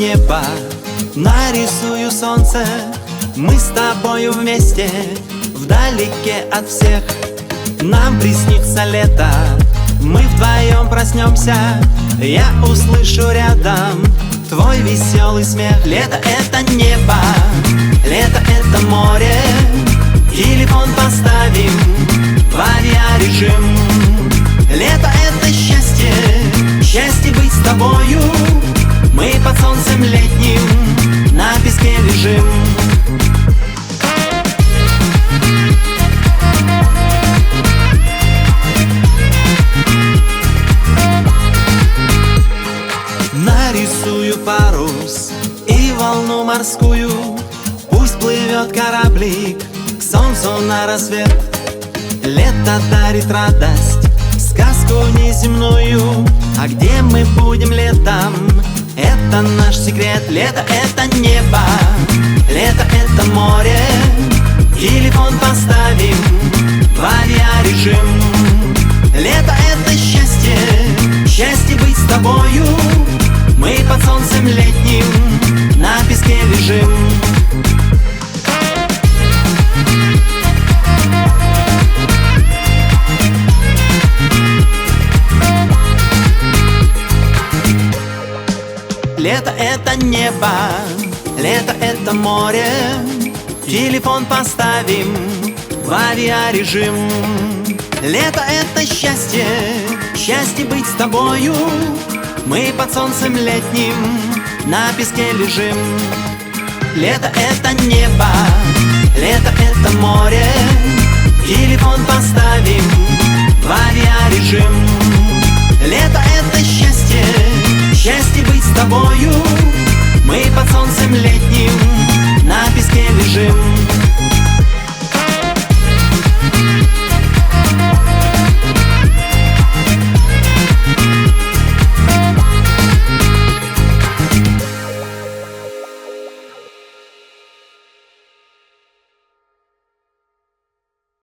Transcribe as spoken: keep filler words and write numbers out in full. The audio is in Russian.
небо, нарисую солнце. Мы с тобою вместе, вдалеке от всех. Нам приснится лето, мы вдвоем проснемся. Я услышу рядом твой веселый смех. Лето — это небо, лето — это море. Телефон поставим в авиарежим. Лето — это счастье, счастье быть с тобою. Мы под солнцем летним на песке лежим. Нарисую парус и волну морскую. Пусть плывет кораблик к солнцу на рассвет. Лето дарит радость, сказку неземную. А где мы будем летом? Это наш секрет. Лето — это небо, лето — это море. Телефон поставим в авиарежим. Лето — это счастье, счастье быть с тобою. Мы под солнцем летним на песке лежим. Лето — это небо, лето — это море. Телефон поставим в авиарежим. Лето — это счастье, счастье быть с тобою. Мы под солнцем летним на песке лежим. Лето — это небо, лето — это море. Телефон поставим в авиарежим. Лето — это счастье, счастье быть с тобою. Мы под солнцем летним на песке лежим.